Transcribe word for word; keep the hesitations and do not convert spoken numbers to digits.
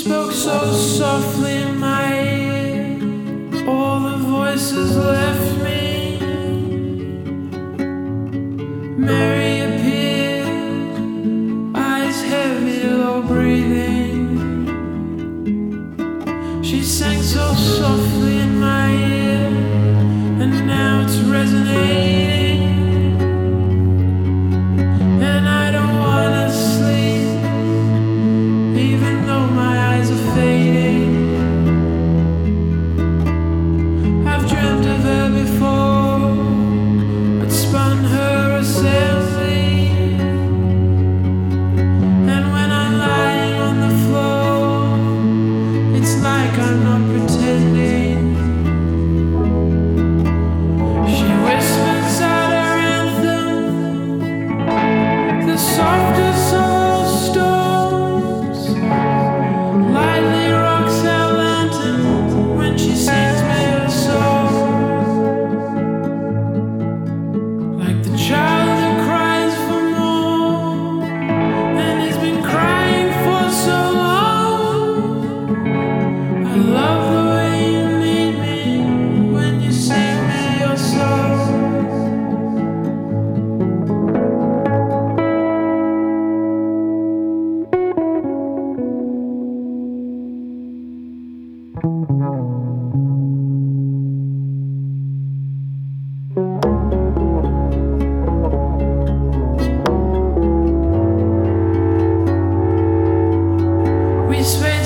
spoke so softly in my ear, all the voices left me. Mary appeared, eyes heavy, low breathing. She sang so softly in my ear, and now it's resonating. And I don't wanna sleep, even though my eyes are fading. I've dreamt of her before, I'd spun her assembly. And when I'm lying on the floor, it's like I'm not pretending. She whispers out her anthem, the softest of storms. Lightly rocks our lantern when she sings me a song. Like the child who cries for more and has been crying for so long. I love the way you need me when you sing me your song. We sway